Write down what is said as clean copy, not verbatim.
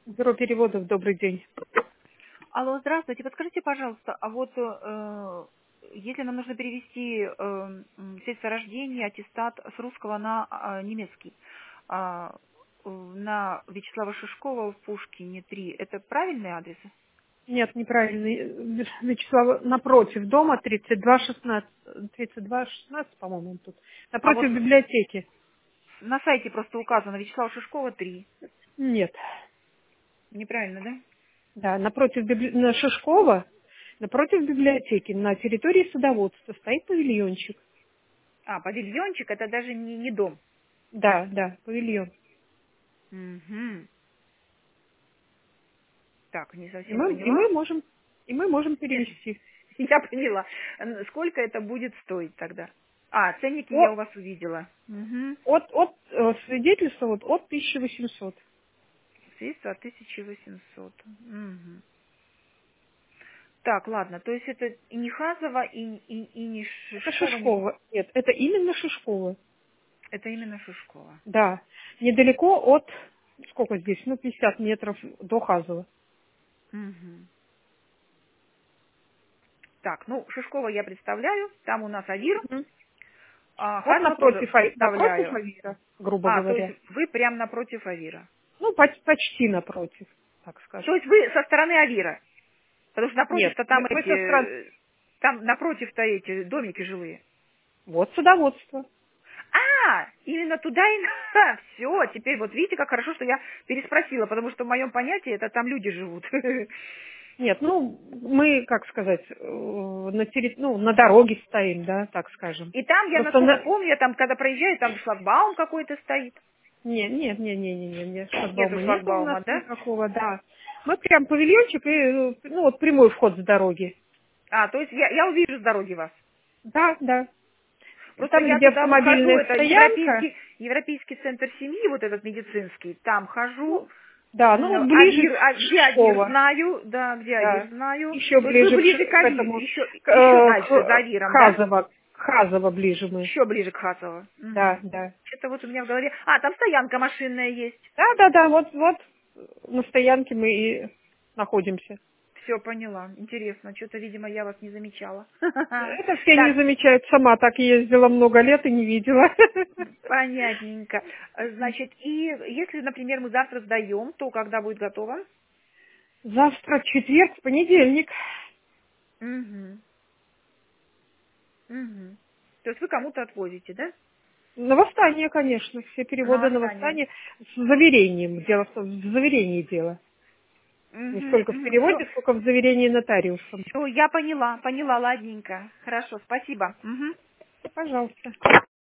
Бюро переводов, добрый день. Алло, здравствуйте. Подскажите, пожалуйста, а вот если нам нужно перевести свидетельство о рождении, аттестат с русского на немецкий, на Вячеслава Шишкова в Пушкине 3, это правильный адрес? Нет, неправильно. Вячеслав, напротив дома 3216, 3216, по-моему, тут. А Напротив вот библиотеки. на сайте просто указано Вячеслава Шишкова 3. Нет. Неправильно, да? Да, напротив на Шишкова, напротив библиотеки, на территории садоводства стоит павильончик. А, павильончик, это даже не дом. Да, да, павильон. Угу. Так, не И совсем мы, и поняла. мы можем, и мы можем Нет, перевести. я поняла. Сколько это будет стоить тогда? А, ценники я у От, вас увидела. Угу. свидетельства вот от 1800. Средства от 1800. Мгм. Так, ладно, то есть это и не Хазова, и не Это Шишкова, Шишкова. Нет, это именно Шишкова. это именно Шишкова. Да, недалеко от, сколько здесь, 50 метров до Хазова. Мгм. Так, ну, Шишкова я представляю, там у нас Авир, Мгм. а Вот Хазова тоже напротив представляю. Авира, грубо А, то есть говоря. вы прям напротив Авира. Ну, почти напротив, так То скажем. есть вы со стороны Авира, потому что Нет, напротив-то там мы со стороны... там напротив-то эти домики жилые. Вот садоводство. Именно туда и надо. Все, теперь вот видите, как хорошо, что я переспросила, потому что в моем понятии это там люди живут. Нет, ну, мы, как сказать, на дороге стоим, да, так скажем. И там, я Просто насколько помню, я там, когда проезжаю, там шлагбаум какой-то стоит. нет, Нету шлагбаума нету у нас шлагбаума, да? никакого, да. Мы прям павильончик и, вот прямой вход с дороги. А, то есть я увижу с дороги вас. Да, да. Просто Там, я где туда вот хожу, автомобильная это стоянка, европейский центр семьи, вот этот медицинский, там хожу. ну, да, ну, вот ближе к Где Авир Шишкова, знаю, да, где Авир да. знаю. Еще То есть вы ближе ближе к к Авиру, этому, еще дальше, за Авиром, да? Хазово ближе мы. Еще ближе к Хасово. Да, да. Что-то вот у меня в голове. А, там стоянка машинная есть. Да, вот на стоянке мы и находимся. Все, поняла. Интересно. Что-то, видимо, я вас не замечала. Это все не Так, замечают, сама так ездила много лет и не видела. понятненько. Значит, и если, например, мы завтра сдаем, то когда будет готово? Завтра четверг, понедельник. Угу. Угу. То есть вы кому-то отвозите, да? На восстание, конечно, все На переводы на восстание. восстание с заверением. Дело в заверении дело. Не Угу, столько в угу. Все, переводе, сколько в заверении нотариусом. все, я поняла, ладненько. Хорошо, спасибо. Угу. Пожалуйста.